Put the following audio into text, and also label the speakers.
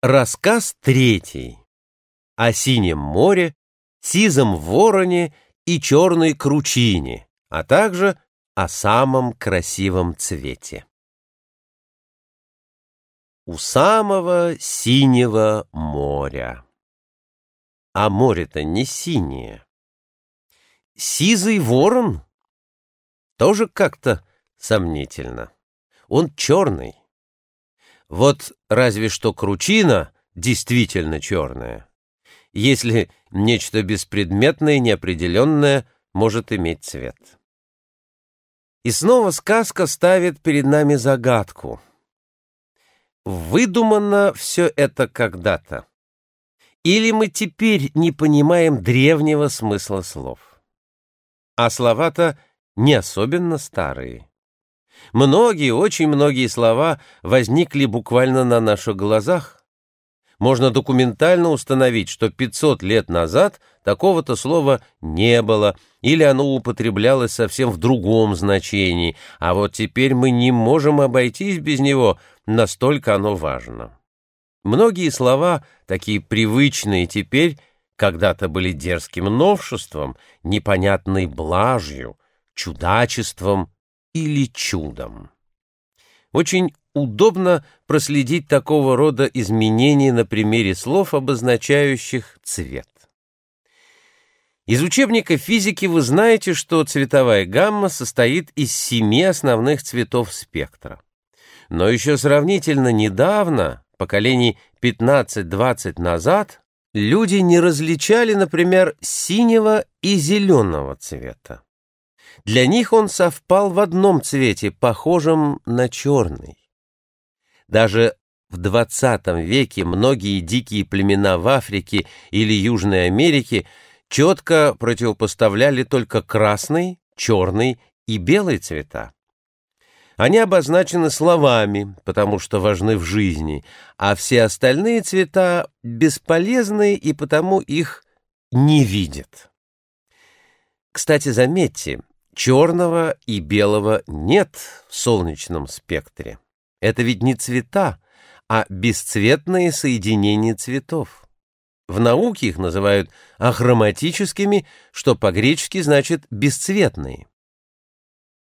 Speaker 1: Рассказ третий о синем море, сизом вороне и черной кручине, а также о самом красивом цвете. У самого синего моря. А море-то не синее. Сизый ворон тоже как-то сомнительно. Он черный. Вот разве что кручина действительно черная, если нечто беспредметное и неопределенное может иметь цвет. И снова сказка ставит перед нами загадку. Выдумано все это когда-то? Или мы теперь не понимаем древнего смысла слов? А слова-то не особенно старые. Многие, очень многие слова возникли буквально на наших глазах. Можно документально установить, что 500 лет назад такого-то слова не было, или оно употреблялось совсем в другом значении, а вот теперь мы не можем обойтись без него, настолько оно важно. Многие слова, такие привычные теперь, когда-то были дерзким новшеством, непонятной блажью, чудачеством или чудом. Очень удобно проследить такого рода изменения на примере слов, обозначающих цвет. Из учебника физики вы знаете, что цветовая гамма состоит из 7 основных цветов спектра. Но еще сравнительно недавно, поколений 15-20 назад, люди не различали, например, синего и зеленого цвета. Для них он совпал в одном цвете, похожем на черный. Даже в 20 веке многие дикие племена в Африке или Южной Америке четко противопоставляли только красный, черный и белый цвета. Они обозначены словами, потому что важны в жизни, а все остальные цвета бесполезны и потому их не видят. Кстати, заметьте, черного и белого нет в солнечном спектре. Это ведь не цвета, а бесцветные соединения цветов. В науке их называют ахроматическими, что по-гречески значит «бесцветные».